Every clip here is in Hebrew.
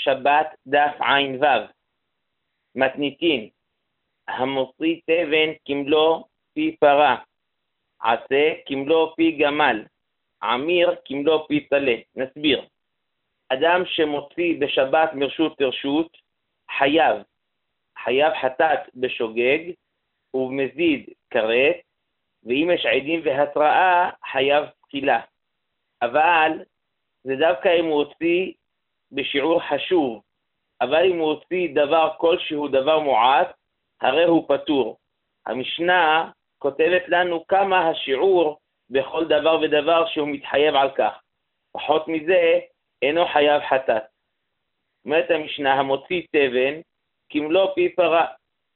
שבת דף עין וו. מתניתין, המוציא תבן כמלוא פי פרה, עשה כמלוא פי גמל, עמיר כמלוא פי טלה. נסביר. אדם שמוציא בשבת מרשות לרשות, חייב חטאת בשוגג ובמזיד כרת, ואם יש עדים והתראה, חייב תחילה. אבל זה דווקא אם הוא הוציא בשיעור חשוב, אבל אם הוא הוציא דבר כלשהו, דבר מועט, הרי הוא פטור. המשנה כותבת לנו כמה השיעור בכל דבר ודבר שהוא מתחייב על כך. פחות מזה, אינו חייב חטאת. אומרת המשנה, המוציא תבן כמלוא פי פרה.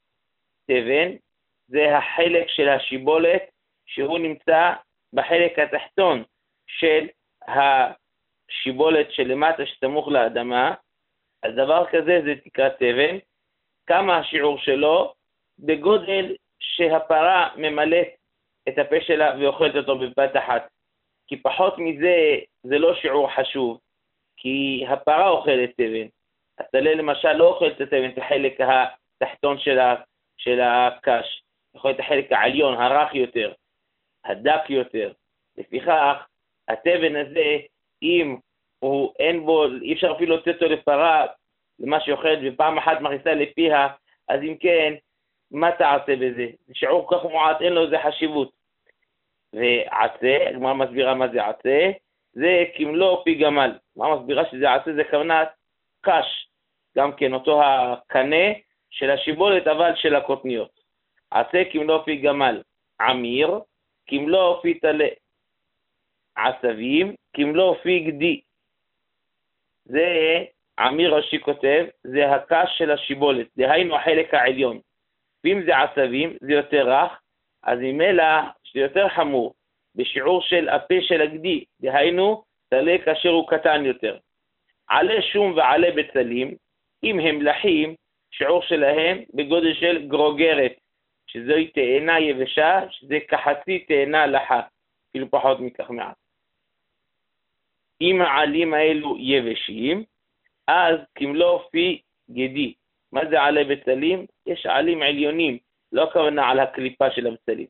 תבן זה החלק של השיבולת שהוא נמצא בחלק התחתון של השיבולת שלמטה שסמוך לאדמה. אז דבר כזה זה תקרא תבן. כמה השיעור שלו? בגודל שהפרה ממלאת את הפה שלה ואוכלת אותו בבת אחת. כי פחות מזה זה לא שיעור חשוב, כי הפרה אוכלת תבן. הטלה למשל לא אוכלת את התבן, את החלק התחתון של הקש. אוכל את החלק העליון, הרך יותר, הדק יותר. לפיכך, התבן הזה, אם הוא אין בו, אי אפשר אפילו להוציא אותו לפרה, למה שאוכלת ופעם אחת מכניסה לפיה, אז אם כן, מה תעשה בזה? שיעור כך מועט, אין לו איזה חשיבות. ועצה, הגמרא מסבירה מה זה עצה, זה כמלוא פי גמל. הגמרא מסבירה שזה עצה, זה כוונת קש, גם כן אותו הקנה של השיבולת, אבל של הקוטניות. עצה כמלוא פי גמל, עמיר, כמלוא פי טלה, עשבים, כמלוא פי גדי. זה עמיר ראשי כותב, זה הקש של השיבולת, דהיינו החלק העליון. ואם זה עשבים, זה יותר רך, אז ממילא זה יותר חמור, בשיעור של הפה של הגדי, דהיינו טלה כאשר הוא קטן יותר. עלי שום ועלי בצלים, אם הם לחים, שיעור שלהם בגודל של גרוגרת, שזוהי תאנה יבשה, שזה כחצי תאנה לחה, כאילו פחות מכך מעט. אם העלים האלו יבשים, אז כמלוא פי גדי. מה זה עלי בצלים? יש עלים עליונים, לא הכוונה על הקליפה של הבצלים.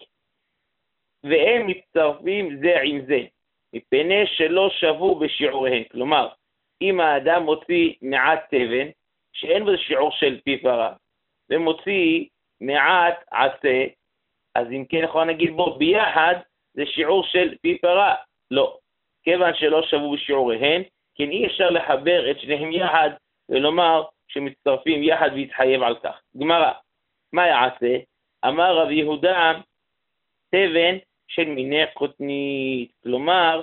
והם מצטרפים זה עם זה, מפני שלא שבו בשיעוריהם. כלומר, אם האדם מוציא מעט תבן, שאין בו שיעור של פי פרה, ומוציא מעט עצה, אז אם כן יכול נגיד בו ביחד, זה שיעור של פי פרה. לא, כיוון שלא שבו בשיעוריהם, כן אי אפשר לחבר את שניהם יחד, ולומר שמצטרפים יחד ויתחייב על כך. גמרא, מה יעשה? אמר רב יהודה, תבן של מיני קוטנית, כלומר,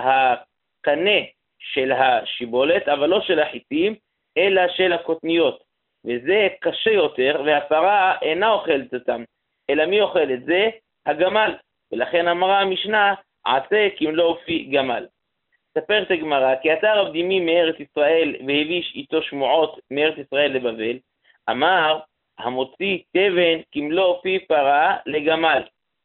הקנה של השיבולת, אבל לא של החיטים, אלא של הקוטניות. וזה קשה יותר, והפרה אינה אוכלת אותם, אלא מי אוכל את זה? הגמל. ולכן אמרה המשנה, עשה כמלוא פי גמל. ספר את הגמרא, כי אתה רב דימי מארץ ישראל, והביש איתו שמועות מארץ ישראל לבבל, אמר, המוציא תבן כמלוא פי פרה לגמל.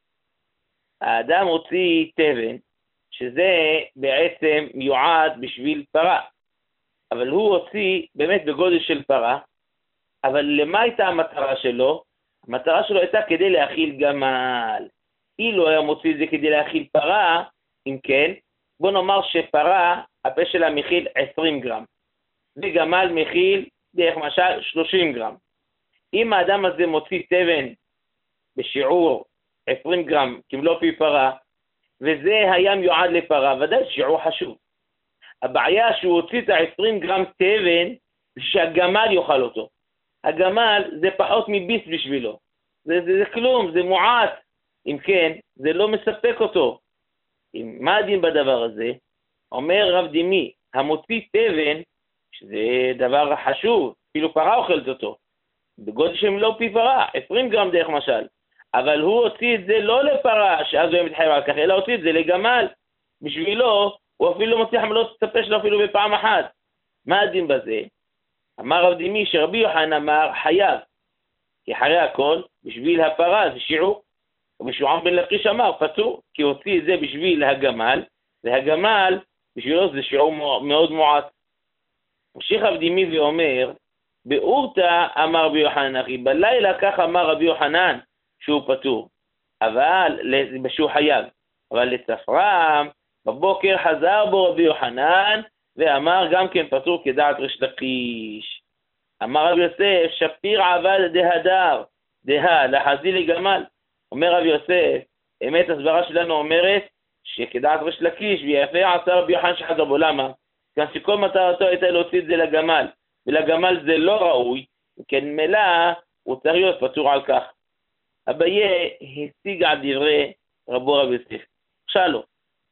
האדם הוציא תבן, שזה בעצם מיועד בשביל פרה, אבל הוא הוציא באמת בגודל של פרה, אבל למה הייתה המטרה שלו? המטרה שלו הייתה כדי להאכיל גמל. אילו היה מוציא את זה כדי להאכיל פרה, אם כן, בוא נאמר שפרה, הפה שלה מכיל 20 גרם, וגמל מכיל, דרך משל, 30 גרם. אם האדם הזה מוציא תבן בשיעור 20 גרם, כמלוא פי פרה, וזה היה מיועד לפרה, ודאי שיעור חשוב. הבעיה שהוא הוציא את ה-20 גרם תבן, שהגמל יאכל אותו. הגמל זה פחות מביס בשבילו. זה כלום, זה מועט. אם כן, זה לא מספק אותו. מה הדין בדבר הזה? אומר רב דימי, המוציא תבן, שזה דבר חשוב, אפילו פרה אוכלת אותו, בגודל שהם לא פי פרה, 20 גרם דרך משל, אבל הוא הוציא את זה לא לפרה, שאז הוא מתחייב על כך, אלא הוציא את זה לגמל, בשבילו, הוא אפילו מוציא חמלות ספה שלו אפילו בפעם אחת. מה הדין בזה? אמר רב דימי שרבי יוחנן אמר חייב, כי אחרי הכל, בשביל הפרה זה שיעור, ובשועם בן לקיש אמר פטור, כי הוציא את זה בשביל הגמל, והגמל בשבילו זה שיעור מאוד מועט. ממשיך אבדימי ואומר, באורתא אמר רבי יוחנן אחי, בלילה כך אמר רבי יוחנן שהוא פטור, אבל שהוא חייב, אבל לספרם בבוקר חזר בו רבי יוחנן ואמר גם כן פטור כדעת ריש לקיש. אמר רבי יוסף, שפיר עבד דהדר, לחזי לגמל. אומר רבי יוסף, אמת הסברה שלנו אומרת שכדעת ריש לקיש, ויפה עשה רבי יוחנן שחזר בו. למה? כאן שכל מטרתו הייתה להוציא את זה לגמל, ולגמל זה לא ראוי, וכן מלא הוא צריך להיות פטור על כך. אביי השיג על דברי רבו רבי יוסף. שאלו,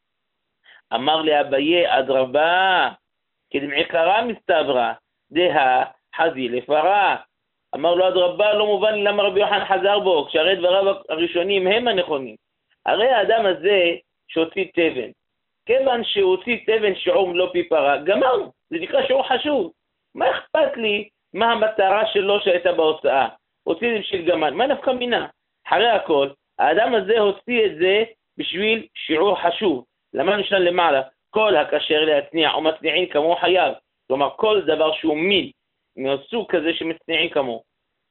אמר לאביי אדרבה, כדמעיקרא מסתברא, דה חזי לפרה. אמר לו אדרבה, לא מובן למה רבי יוחנן חזר בו, כשהרי דבריו הראשונים הם הנכונים. הרי האדם הזה שהוציא תבן, כיוון שהוציא תבן שיעור לא פי פרה, גמרנו, זה נקרא שיעור חשוב. מה אכפת לי מה המטרה שלו שהייתה בהוצאה? הוציא את זה בשביל גמל, מה נפקא מינה? אחרי הכל, האדם הזה הוציא את זה בשביל שיעור חשוב. למה נשאל למעלה? כל הכשר להצניע או מצניעין כמו חייב. כלומר, כל דבר שהוא מין, מהסוג כזה שמצניעין כמו.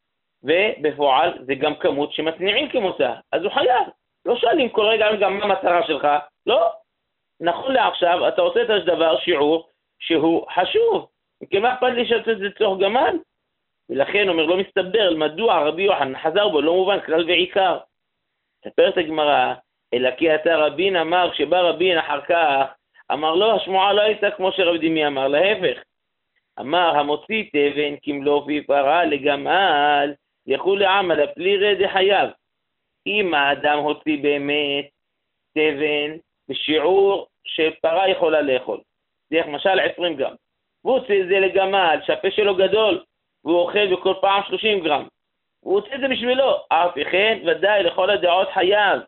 ובפועל זה גם כמות שמצניעין כמותה. אז הוא חייב. לא שואלים כל רגע גם מה המטרה שלך. לא. נכון לעכשיו, אתה עושה את הדבר שיעור שהוא חשוב. וכמה אכפת לי שעושה את זה צורך גמל? ולכן אומר, לא מסתבר, מדוע רבי יוחנן חזר בו, לא מובן, כלל ועיקר. תפרט הגמרא, אלא כי אתה רבין אמר, כשבא רבין אחר כך, אמר לו, השמועה לא הייתה כמו שרב דימי אמר, להפך. אמר, המוציא תבן, כמלוא פי פרה לגמל, יחול לעמל, הפלירי דחייב. אם האדם הוציא באמת תבן, בשיעור שפרה יכולה לאכול, זה למשל 20 גרם, והוא הוציא את זה לגמל, שהפה שלו גדול, והוא אוכל בכל פעם 30 גרם, והוא הוציא את זה בשבילו, אף כן ודאי לכל הדעות חייב,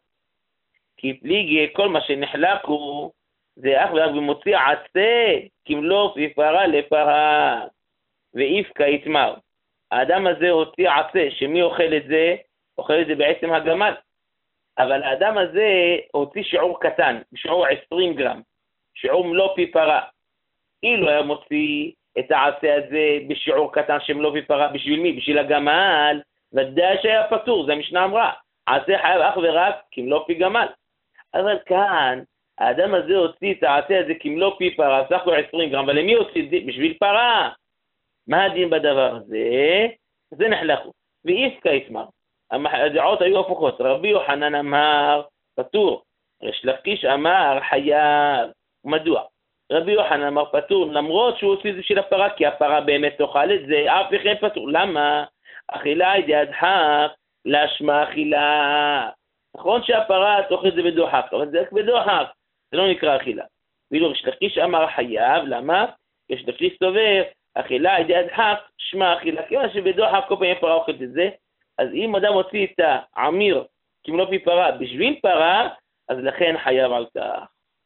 כי פליגי כל מה שנחלק הוא, זה אך ורק במוציא עצה, כמלוא פי פרה לפרה, ואיפקה יתמר. האדם הזה הוציא עצה, שמי אוכל את זה? אוכל את זה בעצם הגמל. אבל האדם הזה הוציא שיעור קטן, שיעור 20 גרם, שיעור מלוא פי פרה. אילו היה מוציא את העשה הזה בשיעור קטן שמלוא פי פרה, בשביל מי? בשביל הגמל, ודאי שהיה פטור, זה המשנה אמרה. עשה חייב אך ורק כמלוא פי גמל. אבל כאן, האדם הזה הוציא את העשה הזה כמלוא פי פרה, סך לו 20 גרם, אבל למי הוציא את זה? בשביל פרה. מה הדין בדבר הזה? זה נחלקו. ואיפקה יתמר. הדעות היו הפוכות. רבי יוחנן אמר פטור, ריש לקיש אמר חייב. מדוע? רבי יוחנן אמר פטור, למרות שהוא הוציא את זה בשביל הפרה, כי הפרה באמת תאכל את זה, אף אחד פטור. למה? אכילה ידי הדחק, לשמה אכילה. נכון שהפרה תאכל את זה בדוחק, אבל זה רק בדוחק, זה לא נקרא אכילה. ואילו ריש לקיש אמר חייב, למה? ריש לקיש סובר, אכילה ידי הדחק, שמה אכילה, כיוון שבדוחק כל פעמים פרה אוכלת את זה, אז אם אדם הוציא את העמיר כמלוא פי פרה בשביל פרה, אז לכן חייב על כך.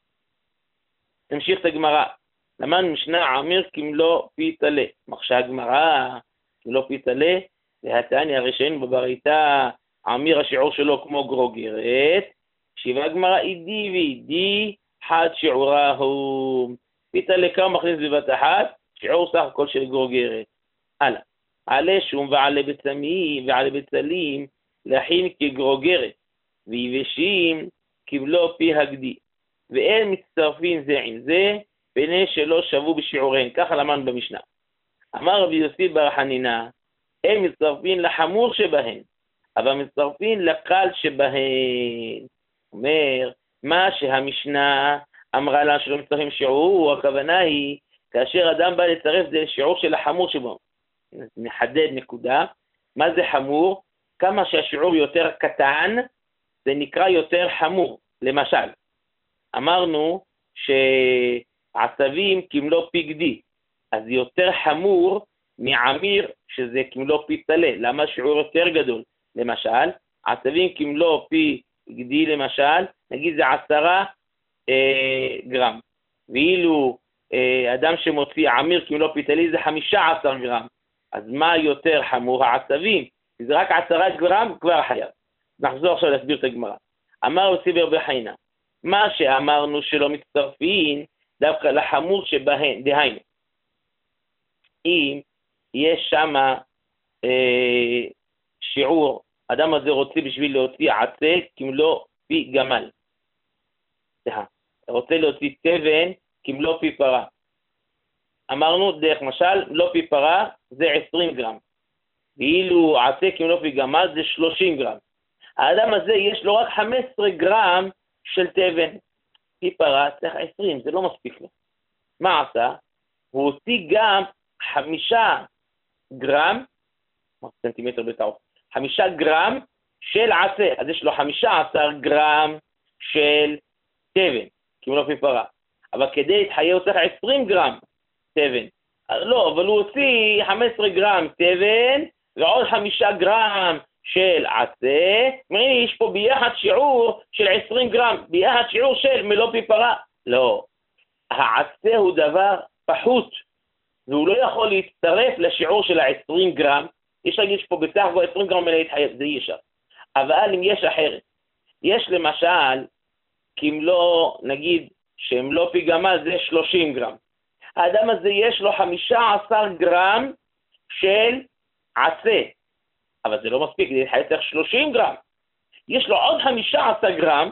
תמשיך את הגמרא. למען משנה עמיר כמלוא פי תלה. מחשה הגמרא, כמלוא פי תלה, והתניא הראשון בברייתא, עמיר השיעור שלו כמו גרוגרת, שיבה הגמרא אידי ואידי חד שיעורה הוא. פי תלה כמה מכניס בבת אחת, שיעור סך הכל של גרוגרת. הלאה. עלי שום ועלי בצמים ועלי בצלים להכין כגרוגרת, ויבשים כמלוא פי הגדי. ואין מצטרפים זה עם זה, פני שלא שבו בשיעוריהן. ככה למדנו במשנה. אמר רבי יוסי בר חנינא, אין מצטרפים לחמור שבהן, אבל מצטרפים לקל שבהן. אומר, מה שהמשנה אמרה לה שלא מצטרפים שיעור, הכוונה היא, כאשר אדם בא לצרף זה לשיעור של החמור שבו. נחדד נקודה, מה זה חמור? כמה שהשיעור יותר קטן, זה נקרא יותר חמור. למשל, אמרנו שעשבים כמלוא פי גדי, אז יותר חמור מעמיר שזה כמלוא פי תלה. למה שיעור יותר גדול? למשל, עשבים כמלוא פי גדי למשל, נגיד זה 10 גרם, ואילו אדם שמוציא עמיר כמלוא פי תלה זה 15 גרם. אז מה יותר חמור? העשבים, זה רק 10 גרם כבר חייב. נחזור עכשיו להסביר את הגמרא. אמר רבי בר בי חנינא, מה שאמרנו שלא מצטרפים דווקא לחמור שבהן, דהיינו. אם יש שם שיעור, אדם הזה רוצה בשביל להוציא עצה כמלוא פי גמל. רוצה להוציא תבן כמלוא פי פרה. אמרנו דרך משל, לא פי פרה זה 20 גרם. ואילו עצה כמלוא פי גמל זה 30 גרם. האדם הזה יש לו רק 15 גרם של תבן. פי פרה צריך 20, זה לא מספיק לו. מה עשה? הוא הוציא גם 5 גרם, סנטימטר בטעות, 5 גרם של עצה. אז יש לו 15 גרם של תבן, כמלוא פי פרה. אבל כדי להתחייב הוא צריך 20 גרם תבן. לא, אבל הוא הוציא 15 גרם תבן ועוד 5 גרם של עצה. יש פה ביחד שיעור של 20 גרם, ביחד שיעור של מלוא פי פרה. לא, העצה הוא דבר פחות, והוא לא יכול להצטרף לשיעור של ה-20 גרם. יש להגיד שפה בסך הכל 20 גרם להתחייב, זה אי אפשר. אבל אם יש אחרת, יש למשל, כמלוא, נגיד, שמלוא פי גמל זה 30 גרם. האדם הזה יש לו 15 גרם של עצה, אבל זה לא מספיק, זה יתחייב צריך 30 גרם. יש לו עוד 15 גרם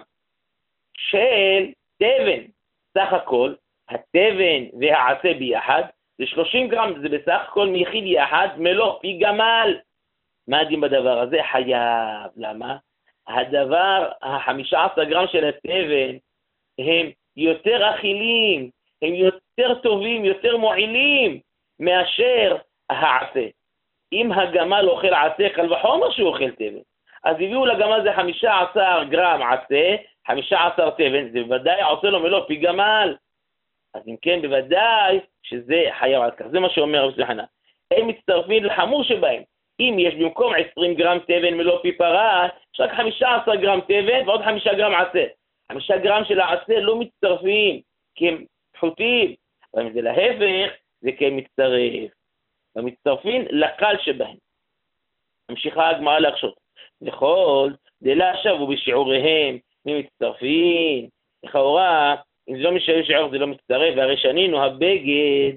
של תבן. סך הכל, התבן והעצה ביחד, זה 30 גרם, זה בסך הכל מיחיד יחד, מלוא פי גמל. מה הדין בדבר הזה? חייב. למה? הדבר, ה-15 גרם של התבן, הם יותר אכילים, הם יותר טובים, יותר מועילים, מאשר העצה. אם הגמל אוכל עצה, קל וחומר שהוא אוכל תבן. אז הביאו לגמל זה 15 גרם עצה, 15 תבן, זה בוודאי עושה לו מלוא פי גמל. אז אם כן, בוודאי שזה חייב על כך. זה מה שאומר רבי חנא. הם מצטרפים לחמור שבהם. אם יש במקום 20 גרם תבן מלוא פי פרה, יש רק 15 גרם תבן ועוד 5 גרם עצה. 5 גרם של העצה לא מצטרפים, כי הם פחותים. אבל אם זה להפך, זה כן מצטרף. ומצטרפים לקל שבהם. ממשיכה הגמרא להקשות. וכל דלה שבו בשיעוריהם מצטרפים. לכאורה, אם זה לא משנה שיעור זה לא מצטרף, והרי שנינו הבגד,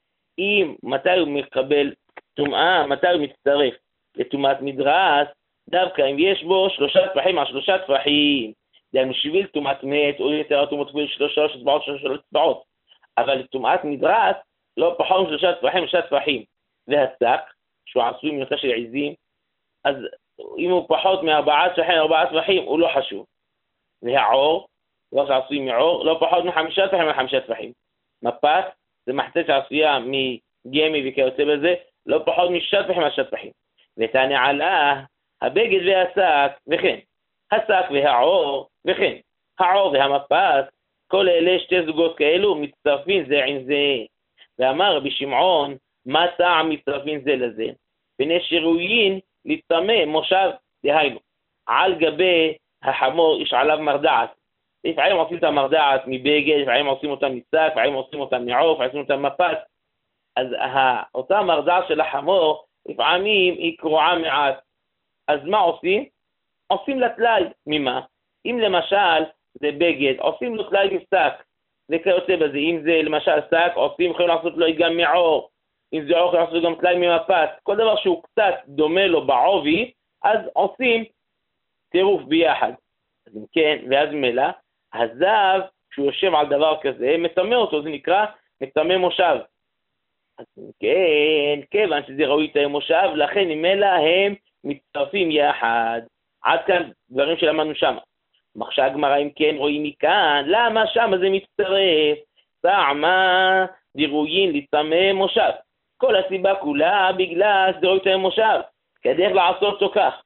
מתי הוא מקבל טומאה, מתי הוא מצטרף לטומאת מדרס, דווקא אם יש בו 3 טפחים על 3 טפחים, דהיינו שביל טומאת מת, או יותר טומאת מת 3 אצבעות, 3 אצבעות, אבל לטומאת מדרס, לא פחות מ3 טפחים, 3 טפחים, והשק, שהוא עשוי מנושא של עזים, אז אם הוא פחות מ4 טפחים, 4 טפחים, הוא לא חשוב. והעור, דבר שעשוי מעור, לא פחות מ5 טפחים, 5 טפחים. מפת, זה מחצית שעשויה מגמי וכיוצא בזה, לא פחות מ6 טפחים על 6 טפחים. ותנעלה, הבגד והשק, וכן. השק והעור, וכן. העור והמפת, כל אלה 2 זוגות כאלו מצטרפים זה עם זה. ואמר רבי שמעון, מה טעם מצטרפים זה לזה? פני שראויים לטמא מושב, דהיינו, על גבי החמור יש עליו מרדעת. לפעמים עושים את המרדעת מבגד, לפעמים עושים אותם משק, לפעמים עושים אותם מעוף, לפעמים עושים אותם מפת. אז אותה מרדעת של החמור, לפעמים היא קרועה מעט. אז מה עושים? עושים לה טלאי. ממה? אם למשל זה בגד, עושים לו טלאי משק. וכיוצא בזה, אם זה למשל שק, יכולים לעשות לו גם מעור. אם זה עור, יכולים לעשות גם טלאי ממפת. כל דבר שהוא קצת דומה לו בעובי, אז עושים טירוף ביחד. אז אם כן, ואז ממילא, הזב, כשהוא יושב על דבר כזה, מטמא אותו, זה נקרא מטמא מושב. אז אם כן, כיוון שזה ראוי את המושב, לכן ממילא הם מצטרפים יחד. עד כאן דברים שלמדנו שם. מחשה הגמרא אם כן רואים מכאן, למה שם זה מצטרף? טעמה דראויין לטמא מושב. כל הסיבה כולה בגלל שזה ראוי את המושב. כדרך לעשות אותו כך.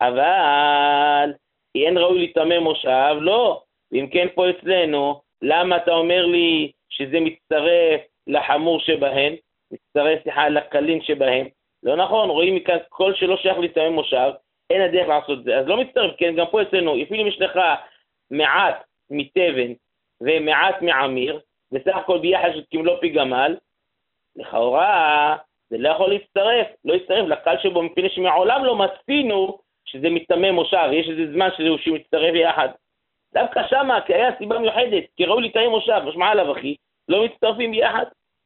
אבל אין ראוי לטמא מושב, לא. ואם כן פה אצלנו, למה אתה אומר לי שזה מצטרף לחמור שבהן? מצטרף לקלין שבהם? לא נכון, רואים מכאן כל שלא שייך לטמא מושב, אין הדרך לעשות זה. אז לא מצטרף, כן, גם פה אצלנו, אפילו אם יש לך מעט מתבן ומעט מעמיר, בסך הכל ביחד כמלוא פי גמל, לכאורה זה לא יכול להצטרף, לא יצטרף לקל שבו, מפני שמעולם לא מצפינו שזה מטמא מושב, יש איזה זמן שהוא מצטרף יחד. דווקא שמה, כי היה סיבה מיוחדת, כי ראו לטמא מושב, משמע עליו אחי, לא מצטרפים ביחד.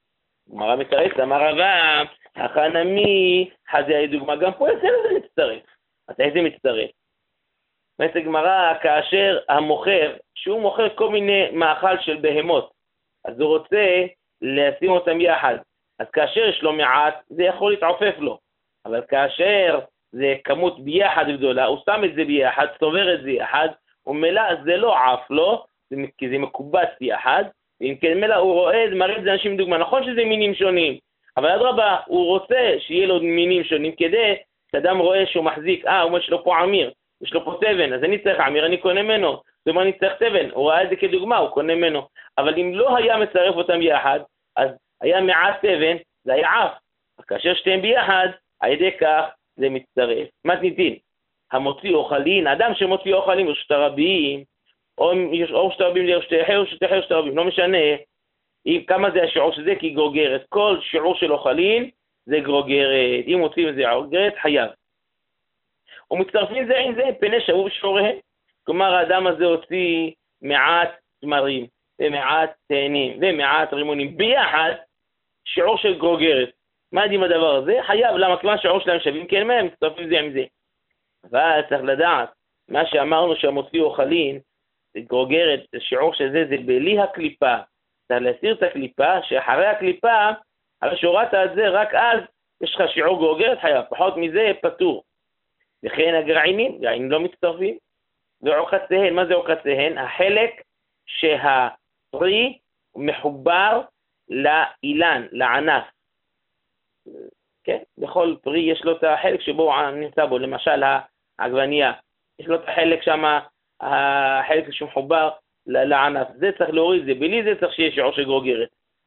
גמרא מתרץ, אמר רבא, החנמי, חזי דוגמה, גם פה אצל זה מצטרף. אז איזה מצטרף? אומרת הגמרא, כאשר המוכר, שהוא מוכר כל מיני מאכל של בהמות, אז הוא רוצה לשים אותם יחד. אז כאשר יש לו מעט, זה יכול להתעופף לו. אבל כאשר זה כמות ביחד גדולה, הוא שם את זה ביחד, סובר את זה יחד, ומלא זה לא עף לו, כי זה מקובץ יחד, ואם כן מלא הוא רואה, זה מראה את זה אנשים דוגמה. נכון שזה מינים שונים, אבל אדרבה, הוא רוצה שיהיה לו מינים שונים, כדי שאדם רואה שהוא מחזיק, הוא אומר שלו פה עמיר, יש לו פה תבן, אז אני צריך עמיר, אני קונה ממנו. זאת אומרת, אני צריך תבן, הוא ראה את זה כדוגמה, הוא קונה ממנו. אבל אם לא היה מצרף אותם יחד, אז היה מעט תבן, זה היה עף. כאשר שתיהם ביחד, על ידי כך זה מצטרף. מתניתין, המוציא אוכלין, אדם שמוציא אוכלין רשות הרבים, או רשות הרבים לרשות אחר, רשות אחר רשות הרבים, לא משנה כמה זה השיעור שזה, כי גרוגרת. כל שיעור של אוכלין זה גרוגרת. אם מוצאים את זה גרוגרת, חייב. ומצטרפים זה עם זה, פני שבו בשיעוריהם. כלומר, האדם הזה הוציא מעט תמרים, ומעט תאנים, ומעט רימונים, ביחד שיעור של גרוגרת. מה יודעים הדבר הזה? חייב, למה? כמה שיעור שלהם שווים, כן, מה הם מצטרפים זה עם זה. אבל צריך לדעת, מה שאמרנו שהמוציא אוכלין, זה גרוגרת, השיעור של זה בלי הקליפה. צריך להסיר את הקליפה, שאחרי הקליפה, אחרי שהורדת את זה, רק אז יש לך שיעור גרוגרת חייב, פחות מזה פטור. וכן הגרעינים, גרעינים לא מצטרפים. ועוקציהן, מה זה עוקציהן? החלק שהפרי מחובר לאילן, לענף. כן? בכל פרי יש לו את החלק שבו הוא נמצא בו, למשל העגבנייה. יש לו את החלק שם, החלק שמחובר לענף. זה צריך להוריד זה, בלי זה צריך שיהיה שיעור של גרוגרת.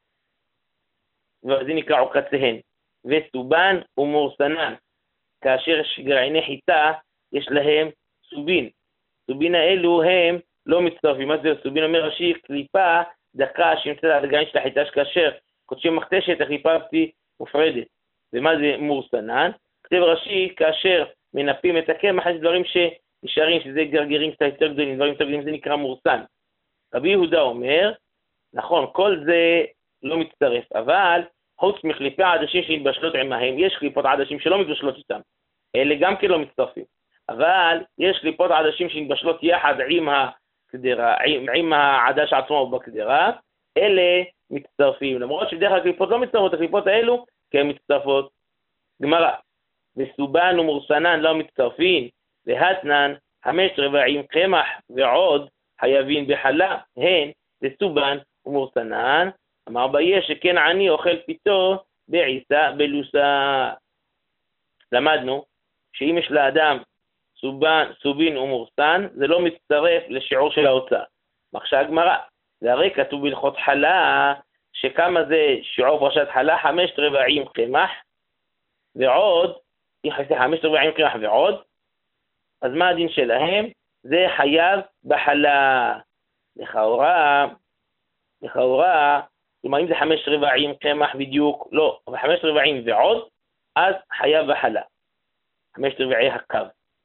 וזה נקרא עוקציהן. וסובן ומורסנן. כאשר יש גרעיני חיטה, יש להם סובין. סובין האלו הם לא מצטרפים. מה זה סובין? אומר רש"י, קליפה דקה שנמצאת על הגרעין של החיטה שכאשר קודשים מכתשת, הקליפה מופרדת. ומה זה מורסנן? כתב רש"י, כאשר מנפים את הקמח, יש דברים שנשארים, שזה גרגירים קצת יותר גדולים, דברים יותר גדולים, זה נקרא מורסן. רבי יהודה אומר, נכון, כל זה לא מצטרף, אבל חוץ מקליפי העדשים שנתבשלות עמהם, יש קליפות עדשים שלא מתבשלות איתם. אלה גם כן לא מצטרפים. אבל יש קליפות עדשים שנתבשלות יחד עם הקדרה, עם העדש עצמו בקדרה, אלה מצטרפים. למרות שבדרך כלל הקליפות לא מצטרפות, הקליפות האלו כן מצטרפות. גמרא, וסובן ומורסנן לא מצטרפים, והתנן 5/4 קמח ועוד חייבים בחלה, הן וסובן ומורסנן. אמר אביי שכן עני אוכל פיתו בעיסה בלוסה. למדנו שאם יש לאדם סובין ומורסן, זה לא מצטרף לשיעור של ההוצאה. מחשה הגמרא, זה הרי כתוב בהלכות חלה, שכמה זה שיעור פרשת חלה? 5/4 קמח ועוד, 5/4 קמח ועוד, אז מה הדין שלהם? זה חייב בחלה. לכאורה, כלומר אם זה 5/4 קמח בדיוק, לא, אבל 5/4 ועוד, אז חייב בחלה. 5/4 הקו.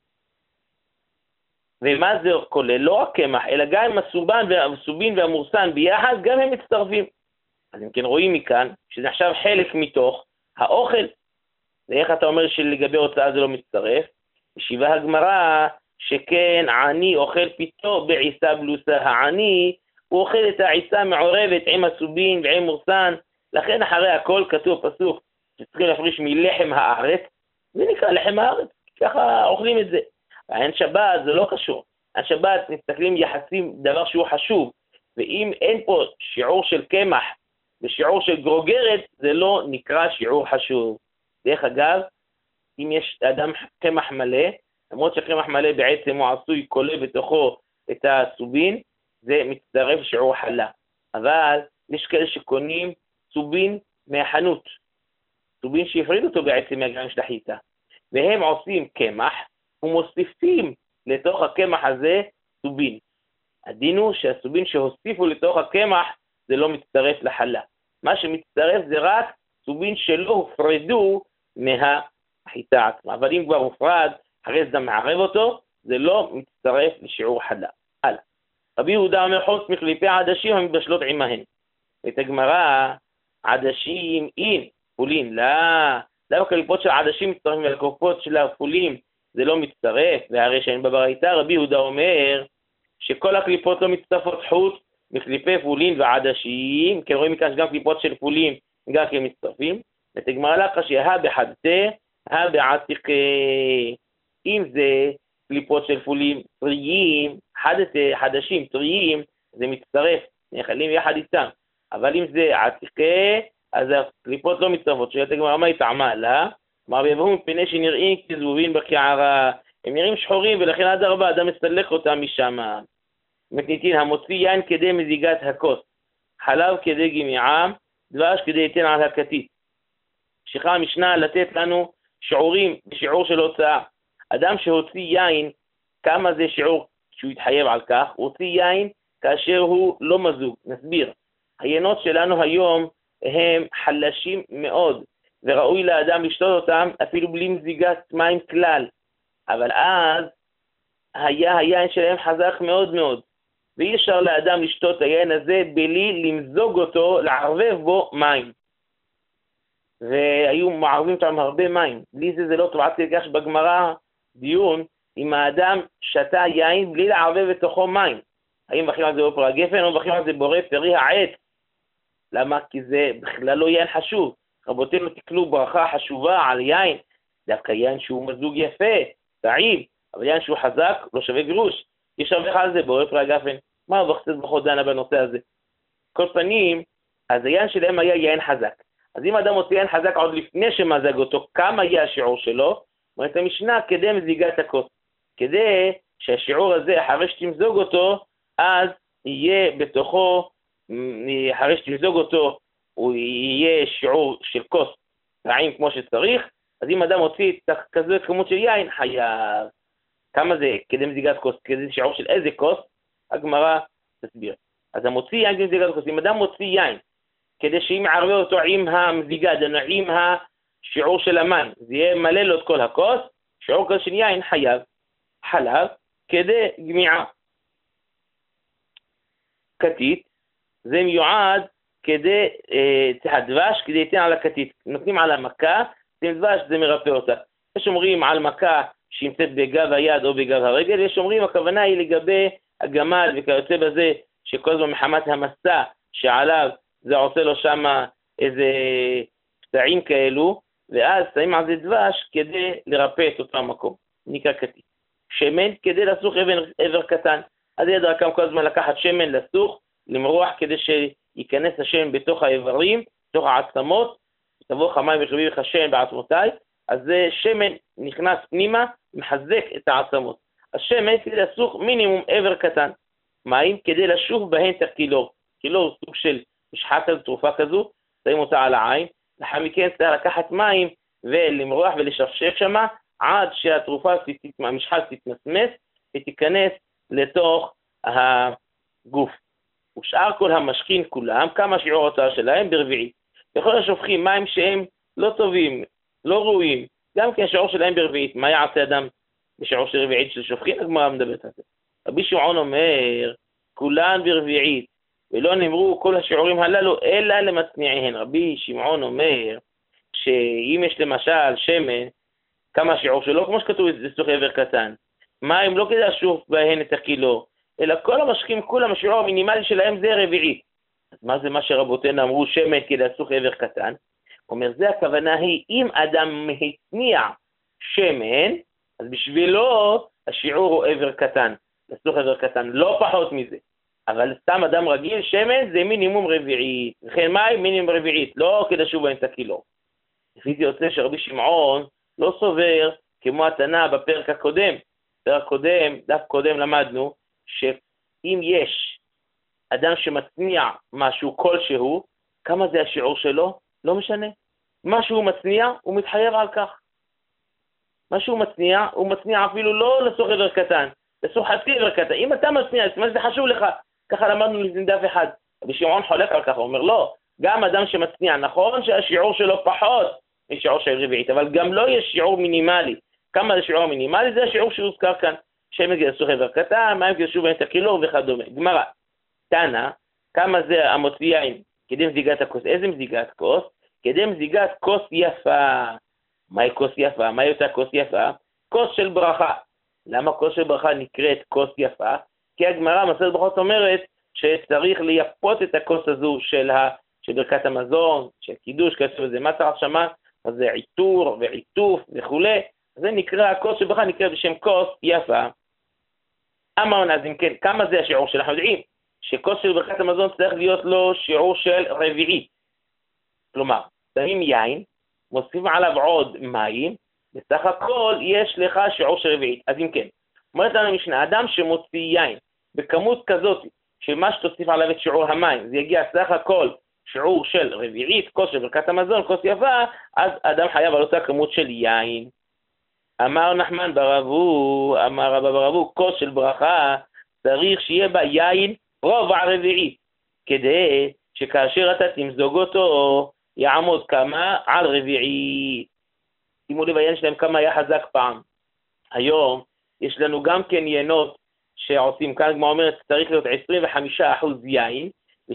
ומה זה כולל? לא רק קמח, אלא גם הסובין והמורסן ביחד, גם הם מצטרפים. אז אם כן רואים מכאן, שזה עכשיו חלק מתוך האוכל. ואיך אתה אומר שלגבי הוצאה זה לא מצטרף? ישיבה הגמרא, שכן עני אוכל פיתו בעיסה בלוסה. העני, הוא אוכל את העיסה מעורבת עם הסובין ועם מורסן, לכן אחרי הכל כתוב פסוק, שצריכים להפריש מלחם הארץ, זה נקרא לחם הארץ, ככה אוכלים את זה. העין שבת זה לא קשור, העין שבת מסתכלים יחסים דבר שהוא חשוב, ואם אין פה שיעור של קמח ושיעור של גרוגרת, זה לא נקרא שיעור חשוב. דרך אגב, אם יש אדם קמח מלא, למרות שקמח מלא בעצם הוא עשוי כולל בתוכו את הסובין, זה מצטרף שיעור חלה. אבל יש כאלה שקונים סובין מהחנות, סובין שהפריד אותו בעצם מהגרעין של החיטה, והם עושים קמח ומוסיפים לתוך הקמח הזה סובין. הדין הוא שהסובין שהוסיפו לתוך הקמח זה לא מצטרף לחלה. מה שמצטרף זה רק סובין שלא הופרדו מהחיטה עצמה. אבל אם כבר הופרד, אחרי זה מערב אותו, זה לא מצטרף לשיעור חלה. הלאה. רבי יהודה אומר חוץ מקליפי העדשים המתבשלות עמהן. את הגמרא, עדשים אין, פולין, לא. למה קליפות של עדשים מצטרפים ולקופות של הפולים זה לא מצטרף? והרי שאין בברייתא רבי יהודה אומר שכל הקליפות לא מצטרפות חוץ מקליפי פולין ועדשים, כי רואים מכאן שגם קליפות של פולים גם כן מצטרפים. ותגמר לה קשיא בחדתה, בעתיקה. אם זה קליפות של פולים טריים, חדשים טריים, זה מצטרף, נאכלים יחד איתם. אבל אם זה עתיקה, אז הקליפות לא מצטרפות. שאלת הגמרא מה היא טעמה לה? אמר ויבואו מפני שנראים כזבובים בקערה. הם נראים שחורים ולכן עד 4 אדם מסלק אותם משם. מתניתין המוציא יין כדי מזיגת הכוס, חלב כדי גמיעם, דבש כדי ייתן על הכתית. שכחה המשנה לתת לנו שיעורים בשיעור של הוצאה. אדם שהוציא יין, כמה זה שיעור שהוא יתחייב על כך? הוא הוציא יין כאשר הוא לא מזוג. נסביר. היינות שלנו היום הם חלשים מאוד, וראוי לאדם לשתות אותם אפילו בלי מזיגת מים כלל. אבל אז היה היין שלהם חזק מאוד מאוד, ואי אפשר לאדם לשתות היין הזה בלי למזוג אותו, לערבב בו מים. והיו מערבים אותם הרבה מים. בלי זה לא טוב. עד כדי כך בגמרא דיון אם האדם שתה יין בלי לערבב בתוכו מים. האם מברכים על זה בפרי הגפן או מברכים על זה בורא פרי העץ? למה? כי זה בכלל לא יין חשוב. רבותינו תקנו ברכה חשובה על יין, דווקא יין שהוא מזוג יפה, טעים, אבל יין שהוא חזק לא שווה גרוש. יש לברך על זה בורא פרי הגפן. מה בחצת ברכות דנה בנושא הזה? כל פנים, אז היין שלהם היה יין חזק. אז אם אדם מוציא יין חזק עוד לפני שמזג אותו, כמה יהיה השיעור שלו? אומרת המשנה כדי מזיגת הכוס. כדי שהשיעור הזה, אחרי שתמזוג אותו, אז יהיה בתוכו, אחרי שתמזוג אותו, הוא יהיה שיעור של כוס טעים כמו שצריך. אז אם אדם מוציא כזו כמות של יין, חייב. כמה זה כדי מזיגת כוס? כדי שיעור של איזה כוס? הגמרא תסביר. אז המוציא יין כדי מזיגת כוס. אם אדם מוציא יין, כדי שאם יערבב אותו עם המזיגה, עם השיעור של המים, זה יהיה מלא לו את כל הכוס, שיעור כזה של יין חייב. חלב כדי גמיעה. כתית, זה מיועד כדי, דבש כדי ייתן על הכתית. נותנים על המכה, זה דבש, זה מרפא אותה. יש אומרים על מכה שנמצאת בגב היד או בגב הרגל, יש אומרים הכוונה היא לגבי הגמל וכיוצא בזה, שכל הזמן מחמת המסע שעליו זה עושה לו שם איזה פצעים כאלו, ואז שמים על זה דבש כדי לרפא את אותו המקום. נקרא כתית. שמן כדי לסוך עבר קטן. אז יד רקם כל הזמן לקחת שמן לסוך, למרוח כדי שייכנס השמן בתוך האיברים, בתוך העצמות, תבוא חמיים וחביב לך שמן בעצמותיי, אז זה שמן נכנס פנימה, מחזק את העצמות. השמן כדי לסוך מינימום עבר קטן. מים כדי לשוב בהן את הקילור. קילור סוג של משחה כזו, תרופה כזו, שמים אותה על העין, לאחר מכן צריך לקחת מים ולמרוח ולשפשף שמה, עד שהתרופה, המשחה תתמסמס ותיכנס לתוך הגוף. ושאר כל המשכין כולם, כמה שיעור התוצאה שלהם ברביעית. בכל השופכים מים שהם לא טובים, לא ראויים, גם כן שיעור שלהם ברביעית. מה יעשה אדם בשיעור של רביעית של שופכים? הגמרא מדברת על זה. רבי שמעון אומר, כולן ברביעית, ולא נאמרו כל השיעורים הללו, אלא למצניעיהן. רבי שמעון אומר, שאם יש למשל שמן, כמה שיעור שלו, כמו שכתוב, זה סוך עבר קטן. מים לא כדי לשוף בהן את הקילו, אלא כל המשכים, כולם, השיעור המינימלי שלהם זה רביעית. אז מה זה מה שרבותינו אמרו, שמן כדי לסוך עבר קטן? אומר, זה הכוונה היא, אם אדם התניע שמן, אז בשבילו השיעור הוא עבר קטן, לסוך עבר קטן, לא פחות מזה. אבל סתם אדם רגיל, שמן זה מינימום רביעית, וכן מים מינימום רביעית, לא כדי לשוב בהן את הקילו. לפי זה יוצא שרבי שמעון לא סובר כמו התנא בפרק הקודם. בפרק קודם, דף קודם למדנו, שאם יש אדם שמצניע משהו כלשהו, כמה זה השיעור שלו? לא משנה. מה שהוא מצניע, הוא מתחייב על כך. מה שהוא מצניע, הוא מצניע אפילו לא לסוך עבר קטן, לסוך חצי עבר קטן. אם אתה מצניע, מה זה חשוב לך? ככה למדנו לדף אחד. רבי שמעון חולק על כך, הוא אומר, לא, גם אדם שמצניע, נכון שהשיעור שלו פחות משיעור של רביעית, אבל גם לא יש שיעור מינימלי. כמה זה שיעור מינימלי? זה השיעור שהוזכר כאן. שמן כדי לסוך עבר קטן, מים כדי לשוב בהן את הקילור וכדומה. גמרא, תנא, כמה זה המוציא יין כדי מזיגת הכוס. איזה מזיגת כוס? כדי מזיגת כוס יפה. מהי כוס יפה? מהי אותה כוס יפה? כוס של ברכה. למה כוס של ברכה נקראת כוס יפה? כי הגמרא מסכת ברכות אומרת שצריך לייפות את הכוס הזו של ברכת המזון, של קידוש, כסף וזה. מה צריך שמה? אז זה עיטור ועיטוף וכו'. זה נקרא, הכוס של ברכה נקרא בשם כוס יפה. אמרנו, אז אם כן, כמה זה השיעור שאנחנו יודעים? שכוס של ברכת המזון צריך להיות לו שיעור של רביעית. כלומר, שמים יין, מוסיפים עליו עוד מים, בסך הכל יש לך שיעור של רביעית. אז אם כן, אומרת לנו משנה, אדם שמוציא יין בכמות כזאת, שמה שתוסיף עליו את שיעור המים, זה יגיע סך הכל שיעור של רביעית, כוס של ברכת המזון, כוס יפה, אז אדם חייב על אותה כמות של יין. אמר נחמן ברבו, אמר רבא ברבו, כוס של ברכה, צריך שיהיה בה יין רבע רביעית, כדי שכאשר אתה תמזוג אותו, יעמוד כמה על רביעית. שימו לב, היין שלהם כמה היה חזק פעם. היום יש לנו גם כן ינות שעושים כאן, כמו אומרת, צריך להיות 25% יין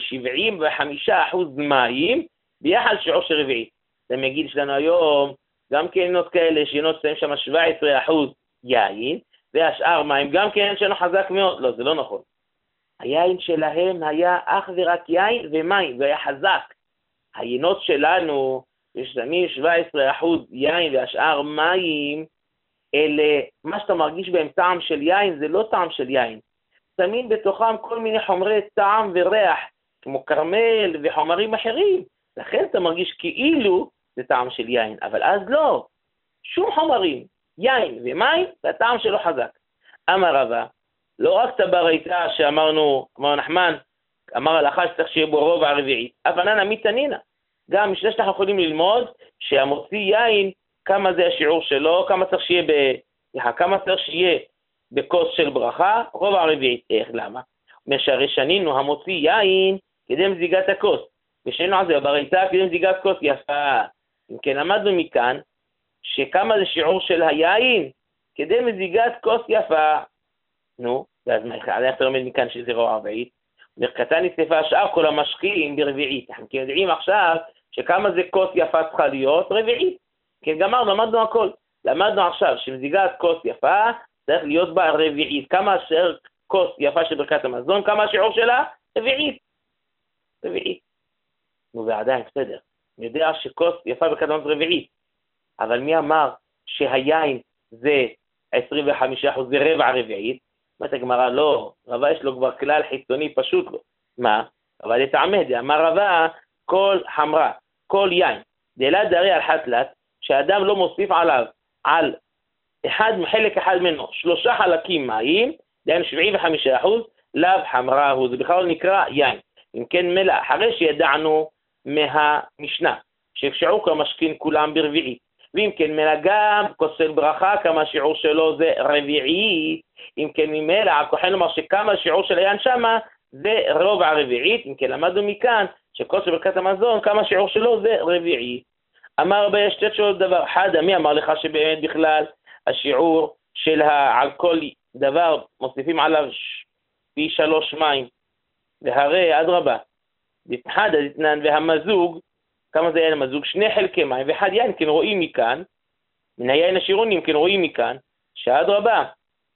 ו75% מים ביחד שיעור של רביעית. זה מגיד שלנו היום גם כן ינות כאלה שינות שמים שם 17% יין והשאר מים, גם כן שלנו חזק מאוד. לא, זה לא נכון. היין שלהם היה אך ורק יין ומים, זה היה חזק. היינות שלנו, ששמים 17% יין והשאר מים, אלה, מה שאתה מרגיש בהם טעם של יין, זה לא טעם של יין. שמים בתוכם כל מיני חומרי טעם וריח, כמו קרמל וחומרים אחרים. לכן אתה מרגיש כאילו זה טעם של יין, אבל אז לא. שום חומרים, יין ומים, והטעם שלו חזק. אמר רבא, לא רק תברייתא שאמרנו, אמר נחמן, אמר הלכה שצריך שיהיה בו רובע רביעית, אבננה מתנינה. גם משנה שאנחנו יכולים ללמוד שהמוציא יין, כמה זה השיעור שלו, כמה צריך שיהיה בכוס של ברכה, רובע רביעית. איך? למה? אומר שהרי שנינו המוציא יין כדי מזיגת הכוס, ושנינו על זה ברייתא כדי מזיגת כוס יפה. אם כן למדנו מכאן שכמה זה שיעור של היין כדי מזיגת כוס יפה. נו, ואז מה, איך אתה לומד מכאן שזה רובע רביעית? קטן נצפה השאר כל המשקיעים ברביעית. אנחנו יודעים עכשיו שכמה זה כוס יפה צריכה להיות רביעית. כן, גמרנו, למדנו הכל. למדנו עכשיו שמזיגת כוס יפה צריך להיות בה רביעית. כמה אשר כוס יפה של ברכת המזון, כמה השיעור שלה? רביעית. רביעית. נו, ועדיין, בסדר. אני יודע שכוס יפה ברכת המזון רביעית. אבל מי אמר שהיין זה 25%, זה רבע רביעית? אומרת הגמרא, לא, רבא יש לו כבר כלל חיצוני פשוט לו. מה? אבל יתעמד, אמר רבא, כל חמרה, כל יין, דלה דרי על חתלת, שאדם לא מוסיף עליו, על חלק אחד ממנו, 3 חלקים מים, דהיינו 75%, לאו חמרה הוא, זה בכלל נקרא יין. אם כן מלא, אחרי שידענו מהמשנה, ששיעור כמשכין כולם ברביעית, ואם כן מלא גם כוס של ברכה, כמה שיעור שלו זה רביעית, אם כן ממילא, הכוחן לומר שכמה שיעור של היין שמה, זה רובע רביעית. אם כן למדנו מכאן, שכוס של ברכת המזון, כמה שיעור שלו זה רביעית. אמר רבי, יש שתי שאלות דבר. אחד, מי אמר לך שבאמת בכלל השיעור של על כל דבר מוסיפים עליו פי 3 מים, והרי אדרבה, אחד הדתנן והמזוג, כמה זה יין המזוג? 2 חלקי מים ואחד יין, כן רואים מכאן, מן היין השירונים, כן רואים מכאן, שאדרבה,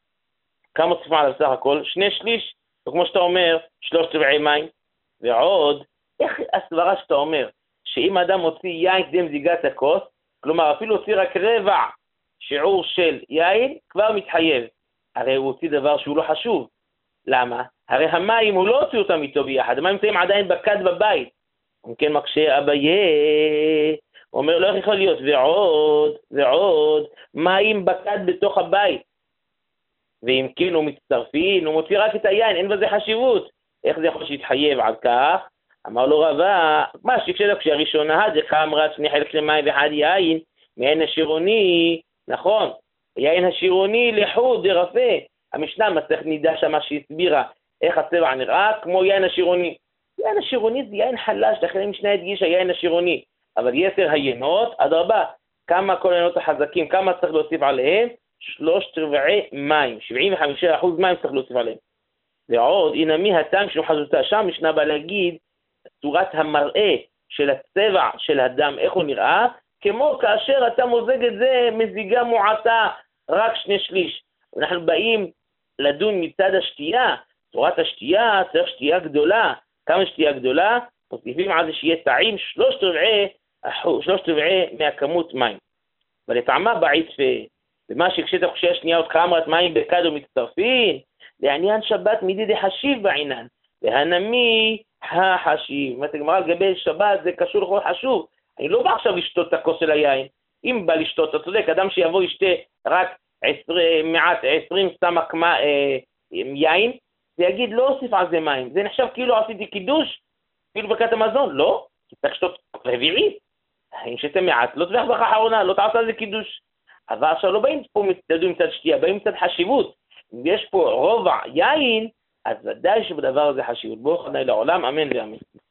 כמה מוסיפים עליו סך הכל? 2/3, וכמו שאתה אומר, 3/4 מים, ועוד, איך הסברה שאתה אומר, שאם האדם מוציא יין כדי מזיגת הכוס, כלומר אפילו הוציא רק רבע שיעור של יין, כבר מתחייב. הרי הוא הוציא דבר שהוא לא חשוב. למה? הרי המים הוא לא הוציא אותם איתו ביחד, המים נמצאים עדיין בכד בבית. אם כן מקשה אביה, הוא אומר לא איך יכול להיות, ועוד, מים בכד בתוך הבית. ואם כן הוא מצטרפין, הוא מוציא רק את היין, אין בזה חשיבות. איך זה יכול שיתחייב על כך? אמר לו רבא, מה שכשדוק שהראשונה הדחה אמרה 2 חלקי מים ואחד יין, מיין השירוני, נכון, יין השירוני לחוד דרפה. המשנה מסכת נידה שמה שהסבירה איך הצבע נראה כמו יין השירוני. יין השירוני זה יין חלש, לכן המשנה הדגישה יין השירוני. אבל יתר היינות, אדרבה, כמה כל היינות החזקים, כמה צריך להוסיף עליהם? 3/4 מים, 75% מים צריך להוסיף עליהם. ועוד, הנה מי הטעם שהוא חזותה שם, משנה בא להגיד, צורת המראה של הצבע של הדם, איך הוא נראה, כמו כאשר אתה מוזג את זה מזיגה מועטה, רק 2/3. אנחנו באים לדון מצד השתייה, צורת השתייה צריך שתייה גדולה. כמה שתייה גדולה? מוסיפים על זה שיהיה טעים 3/4 מהכמות מים. ולטעמה בעצפה, ומה שכשאתה חושב שנייה עוד כמרת מים בכד ומצטרפין, לעניין שבת מידי דחשיב בעינן, והנמי החשיב. זאת אומרת, על גבי שבת זה קשור לכל חשוב. אני לא בא עכשיו לשתות את הכוס של היין. אם בא לשתות, אתה צודק, אדם שיבוא ישתה רק 20 סמ"ק יין, ויגיד לא אוסיף על זה מים. זה נחשב כאילו עשיתי קידוש, כאילו ברכת המזון. לא, צריך לשתות רביעית. אם שתה מעט, לא תבח ברכה אחרונה, לא תעשה על זה קידוש. אבל עכשיו לא באים פה לדון מצד שתייה, באים מצד חשיבות. אם יש פה רובע יין, אז ודאי שבדבר הזה חשיבות. ברוך ה' לעולם, אמן ואמן.